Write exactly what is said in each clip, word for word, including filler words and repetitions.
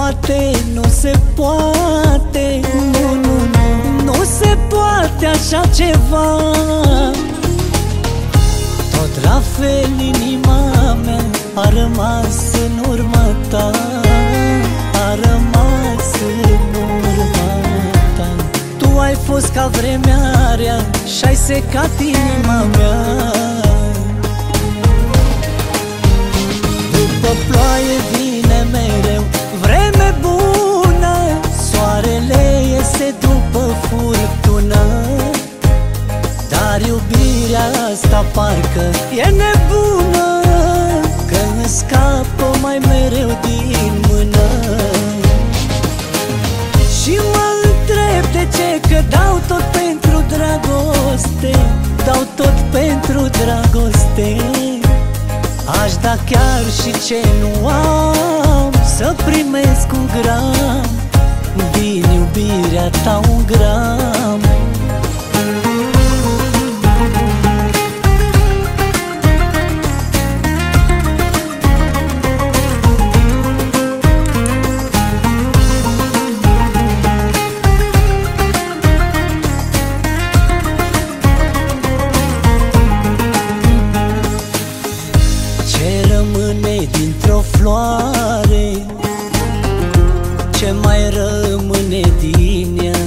poate, nu se poate, nu, nu, nu, nu se poate așa ceva. Tot la fel inima mea a rămas în urma ta, a rămas în urma ta. Tu ai fost ca vremea rea și-ai secat inima mea. După ploaie vine mereu vreme bună, soarele iese după furtună. Dar iubirea asta parcă e nebună, că îmi scapă mai mereu din mână. Și mă întreb de ce, că dau tot pentru dragoste, dau tot pentru dragoste. Aș da chiar și ce nu am, să primesc un gram din iubirea ta, un gram. Dintr-o floare, ce mai rămâne din ea?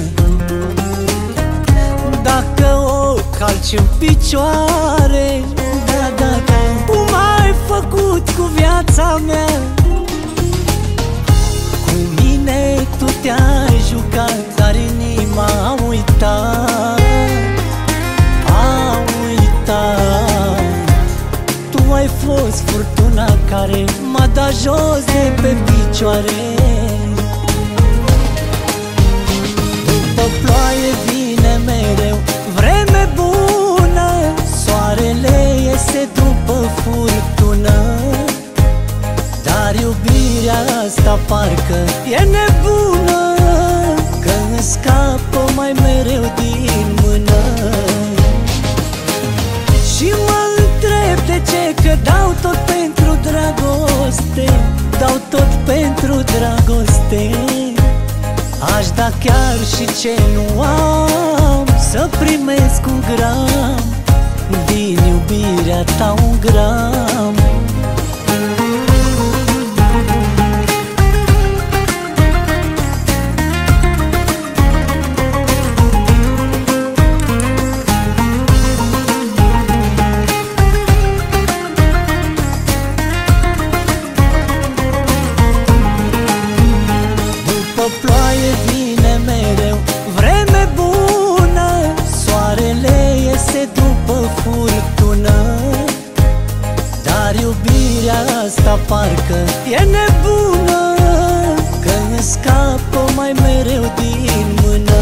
Dacă o calci în picioare, da, da, da, cum ai făcut cu viața mea? Cu mine tu te-ai jucat, dar inima a uitat, a uitat. Tu ai fost furtuna care m-a dat jos de pe picioare. După ploaie vine mereu vreme bună, soarele iese după furtună. Dar iubirea asta parcă e nebună, că îmi scapă mai mereu din mână. Și mă întreb de ce, că dau tot pentru dragoste, dau tot pentru dragoste. Aș da chiar și ce nu am, să primesc un gram din iubirea ta, un gram. După ploaie vine mereu vreme bună, soarele iese după furtună. Dar iubirea asta parcă e nebună, că îmi scapă mai mereu din mână.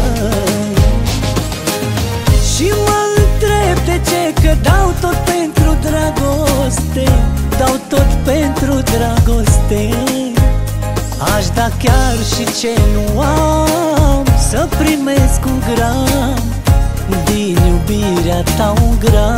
Și mă întreb de ce, că dau tot pentru dragoste, dau tot pentru dragoste. Aș da chiar și ce nu am, să primesc un gram din iubirea ta, un gram.